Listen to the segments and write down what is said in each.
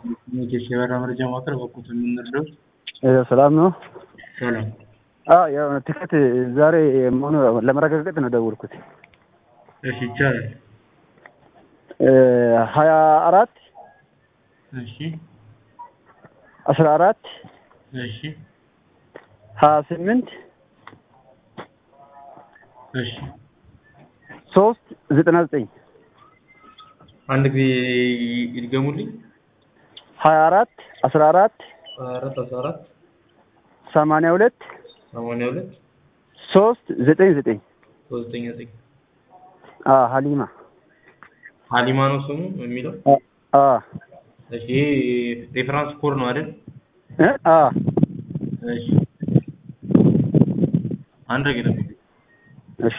የሸበራ መረጃ ማቅረብ በቁት የምንረዳው ሰላም ነው። ሰላም ያው ትኬት ዛሬ መሆኑ ለመረጋገጥ ነው ደውልኩት። እሺ ይቻላል። 24 እሺ 14 እሺ 28 እሺ 399 አንድ ጊዜ ይድገሙልኝ። 24 14 14 82 82 399 399 ሀሊማ ነው ስሙ የሚለው። እሺ ሬፈረንስ ኮድ ነው አይደል? እሺ አንድ ጊዜ ነው። እሺ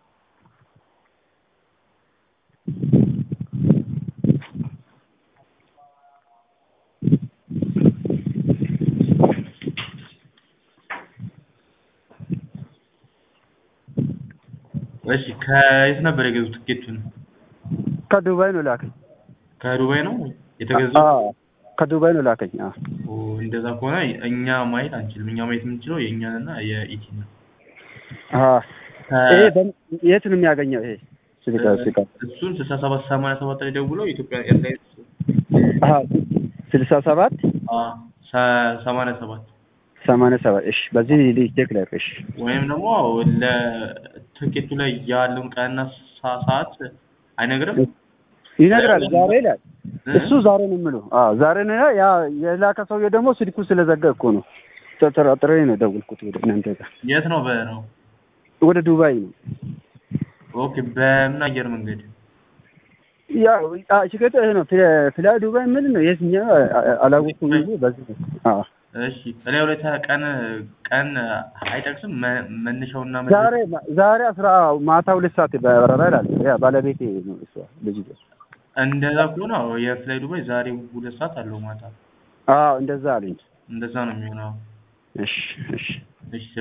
እሺ ከየት ነበር የገዙት ትኬቱን? ከዱባይ ነው ላከኝ። ከዱባይ ነው የተገዛው? ከዱባይ ነው ላከኝ። እንደዛ ከሆነ እኛ ማየት አንችልም። እኛ ማየት የምንችለው የእኛንና የኢቲ ነው። ይሄ የት ነው የሚያገኘው? ይሄ እሱን 6787 ላይ ደውለው ኢትዮጵያ ኤርላይንስ 67 87 እሺ፣ በዚህ ቼክ ላይ እሺ። ወይም ደግሞ ለትኬቱ ላይ ያለውን ቀንና ሰዓት አይነግርም? ይነግራል። ዛሬ ይላል። እሱ ዛሬ ነው የምለው። ዛሬ ነው። ያ የላከ ሰውዬ ደግሞ ስልኩ ስለዘጋ እኮ ነው ተጠራጥሬ ነው ደውልኩት ወደ እናንተ ጋር። የት ነው በረው? ወደ ዱባይ ነው። ኦኬ። በምን አየር መንገድ? ያው ሽከተ ነው ፍላይ ዱባይ ምን ነው የትኛው አላወኩም እንጂ በዚህ እሺ ላይ ሁለት ቀን አይጠቅስም መነሻውና ዛሬ ማታ 2 ሰዓት በረራ ይላል። ያ ባለቤቴ ነው እሷ ልጅ። እንደዛ ከሆነ የፍላይ ዱባይ ዛሬ 2 ሰዓት አለው ማታ። እንደዛ አለኝ። እንደዛ ነው የሚሆነው። እሺ እሺ እሺ